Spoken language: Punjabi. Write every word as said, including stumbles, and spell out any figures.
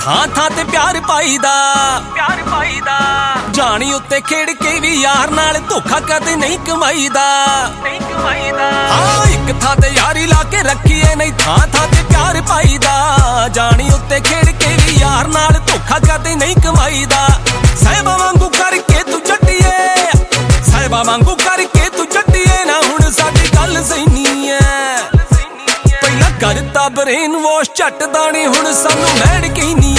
ਥਾਂ ਥਾਂ ਤੇ ਪਿਆਰ ਪਾਈਦਾ, ਪਿਆਰ ਪਾਈਦਾ। ਜਾਣੀ ਉੱਤੇ ਖੇਡ ਕੇ ਵੀ ਯਾਰ ਨਾਲ ਧੋਖਾ ਕਦੇ ਨਹੀਂ ਕਮਾਈਦਾ, ਨਹੀਂ ਕਮਾਈਦਾ। ਹਾਂ ਇੱਕ ਥਾਂ ਤੇ ਯਾਰੀ ਲਾ ਕੇ ਰੱਖੀਏ, ਨਹੀਂ ਥਾਂ ਥਾਂ ਤੇ ਪਿਆਰ ਪਾਈਦਾ। ਜਾਣੀ ਉੱਤੇ ਖੇਡ ਕੇ ਵੀ ਯਾਰ ਨਾਲ ਧੋਖਾ ਕਦੇ ਨਹੀਂ ਕਮਾਈਦਾ। ਸਾਹਿਬਾਂ ਵਾਂਗੂ ਕਰਕੇ ਤੂੰ ਜੱਟੀਏ, ਸਾਹਿਬਾਂ ਵਾਂਗੂ ਕਰਕੇ ਤੂੰ ਜੱਟੀਏ ਨਾ। ਹੁਣ ਸਾਡੀ ਗੱਲ ਸਹੀਨੀ ਐ, ਪਹਿਲਾਂ ਕਰਤਾ ਬਰੇਨ ਵਾਸ਼ ਝੱਟ ਦਾਣੀ, ਹੁਣ ਸਾਨੂੰ ਮੈਡ ਕਹਿਨੀ